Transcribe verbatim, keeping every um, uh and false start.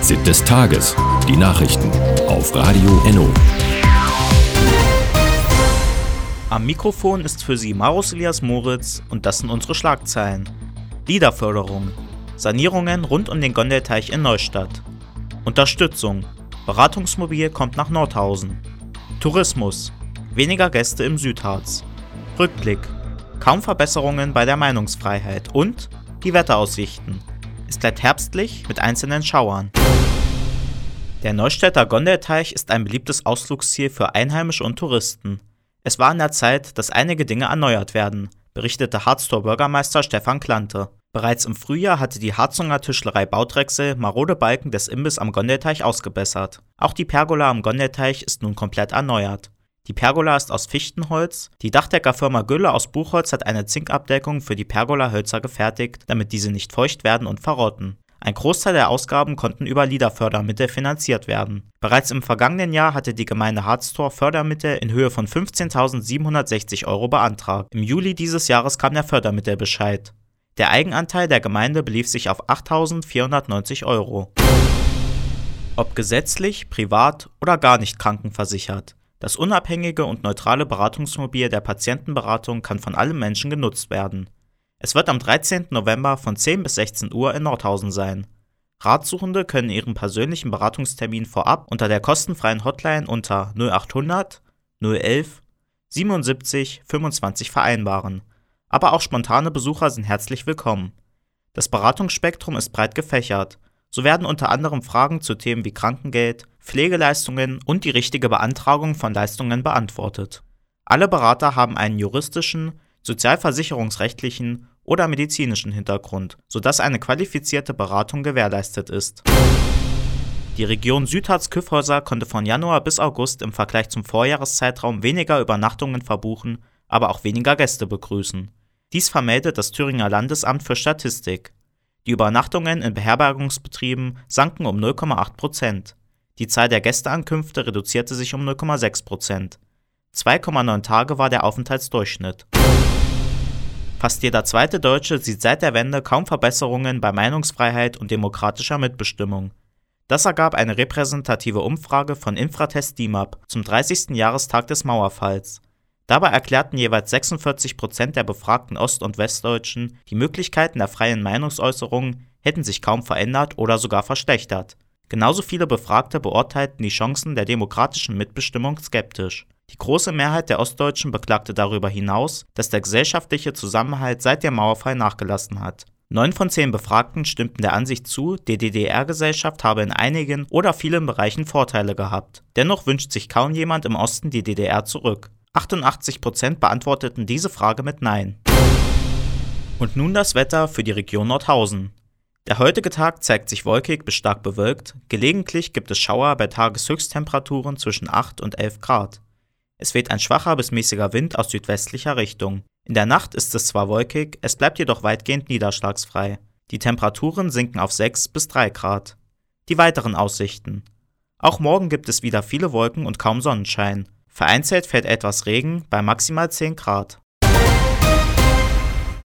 Fazit des Tages. Die Nachrichten auf Radio Enno. Am Mikrofon ist für Sie Marus Elias Moritz und das sind unsere Schlagzeilen. Liederförderung. Sanierungen rund um den Gondelteich in Neustadt. Unterstützung. Beratungsmobil kommt nach Nordhausen. Tourismus. Weniger Gäste im Südharz. Rückblick. Kaum Verbesserungen bei der Meinungsfreiheit. Und die Wetteraussichten. Es bleibt herbstlich mit einzelnen Schauern. Der Neustädter Gondelteich ist ein beliebtes Ausflugsziel für Einheimische und Touristen. Es war an der Zeit, dass einige Dinge erneuert werden, berichtete Harztor-Bürgermeister Stefan Klante. Bereits im Frühjahr hatte die Harzunger Tischlerei Baudrechsel marode Balken des Imbiss am Gondelteich ausgebessert. Auch die Pergola am Gondelteich ist nun komplett erneuert. Die Pergola ist aus Fichtenholz. Die Dachdeckerfirma Gülle aus Buchholz hat eine Zinkabdeckung für die Pergola-Hölzer gefertigt, damit diese nicht feucht werden und verrotten. Ein Großteil der Ausgaben konnten über Liederfördermittel finanziert werden. Bereits im vergangenen Jahr hatte die Gemeinde Harztor Fördermittel in Höhe von fünfzehntausendsiebenhundertsechzig Euro beantragt. Im Juli dieses Jahres kam der Fördermittelbescheid. Der Eigenanteil der Gemeinde belief sich auf achttausendvierhundertneunzig Euro. Ob gesetzlich, privat oder gar nicht krankenversichert. Das unabhängige und neutrale Beratungsmobil der Patientenberatung kann von allen Menschen genutzt werden. Es wird am dreizehnten November von zehn bis sechzehn Uhr in Nordhausen sein. Ratsuchende können ihren persönlichen Beratungstermin vorab unter der kostenfreien Hotline unter null achthundert null elf siebenundsiebzig fünfundzwanzig vereinbaren. Aber auch spontane Besucher sind herzlich willkommen. Das Beratungsspektrum ist breit gefächert. So werden unter anderem Fragen zu Themen wie Krankengeld, Pflegeleistungen und die richtige Beantragung von Leistungen beantwortet. Alle Berater haben einen juristischen, sozialversicherungsrechtlichen oder medizinischen Hintergrund, sodass eine qualifizierte Beratung gewährleistet ist. Die Region Südharz-Kyffhäuser konnte von Januar bis August im Vergleich zum Vorjahreszeitraum weniger Übernachtungen verbuchen, aber auch weniger Gäste begrüßen. Dies vermeldet das Thüringer Landesamt für Statistik. Die Übernachtungen in Beherbergungsbetrieben sanken um null Komma acht Prozent. Die Zahl der Gästeankünfte reduzierte sich um null Komma sechs Prozent. zwei Komma neun Tage war der Aufenthaltsdurchschnitt. Fast jeder zweite Deutsche sieht seit der Wende kaum Verbesserungen bei Meinungsfreiheit und demokratischer Mitbestimmung. Das ergab eine repräsentative Umfrage von Infratest D I M A P zum dreißigsten Jahrestag des Mauerfalls. Dabei erklärten jeweils sechsundvierzig Prozent der befragten Ost- und Westdeutschen, die Möglichkeiten der freien Meinungsäußerung hätten sich kaum verändert oder sogar verschlechtert. Genauso viele Befragte beurteilten die Chancen der demokratischen Mitbestimmung skeptisch. Die große Mehrheit der Ostdeutschen beklagte darüber hinaus, dass der gesellschaftliche Zusammenhalt seit dem Mauerfall nachgelassen hat. Neun von zehn Befragten stimmten der Ansicht zu, die D D R-Gesellschaft habe in einigen oder vielen Bereichen Vorteile gehabt. Dennoch wünscht sich kaum jemand im Osten die D D R zurück. achtundachtzig Prozent beantworteten diese Frage mit Nein. Und nun das Wetter für die Region Nordhausen. Der heutige Tag zeigt sich wolkig bis stark bewölkt, gelegentlich gibt es Schauer bei Tageshöchsttemperaturen zwischen acht und elf Grad. Es weht ein schwacher bis mäßiger Wind aus südwestlicher Richtung. In der Nacht ist es zwar wolkig, es bleibt jedoch weitgehend niederschlagsfrei. Die Temperaturen sinken auf sechs bis drei Grad. Die weiteren Aussichten. Auch morgen gibt es wieder viele Wolken und kaum Sonnenschein. Vereinzelt fällt etwas Regen bei maximal zehn Grad.